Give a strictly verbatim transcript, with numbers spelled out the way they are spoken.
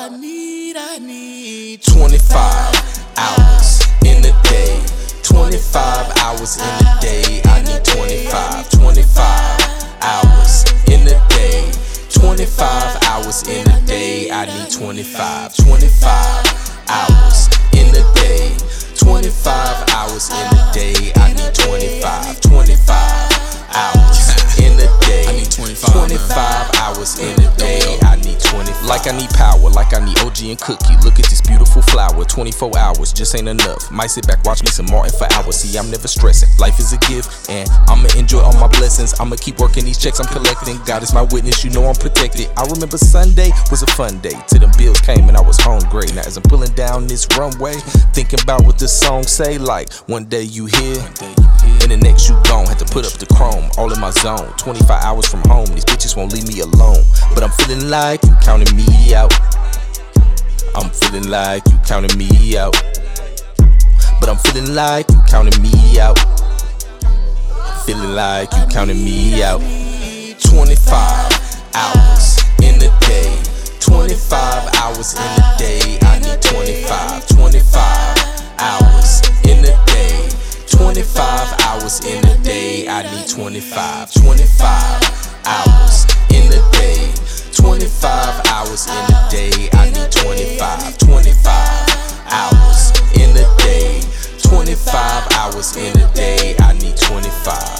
I need, I need twenty-five hours in the day. twenty-five hours in the day. I need twenty-five, twenty-five hours in the day. twenty-five hours in the day. I need twenty-five, twenty-five hours in the day. twenty-five hours in the day. I need twenty-five, twenty-five hours in the day. I need twenty-five, twenty-five hours in the day. I need twenty-five. Like I need power, like I need O G and Cookie. Look at this beautiful flower. twenty-four hours just ain't enough. Might sit back, watch me some Martin for hours. See, I'm never stressing. Life is a gift, and I'ma enjoy all my blessings. I'ma keep working these checks I'm collecting. God is my witness, you know I'm protected. I remember Sunday was a fun day till them bills came and I was hungry. Now as I'm pulling down this runway, thinking about what the song say, like one day you here, and the next you gone. Had to put up the chrome, all in my zone. twenty-five hours from home, these bitches won't leave me alone. But I'm feeling like you counting me out. I'm feeling like you counting me out. But I'm feeling like you counting me out. Feeling like you counting me out. twenty-five hours in the day. twenty-five hours in the day. I need twenty-five, twenty-five hours in the day. twenty-five hours in the day. I need twenty-five, twenty-five hours in the day. twenty-five hours in the day. I need twenty-five, twenty-five hours in the day. twenty-five hours in the day. I need twenty-five.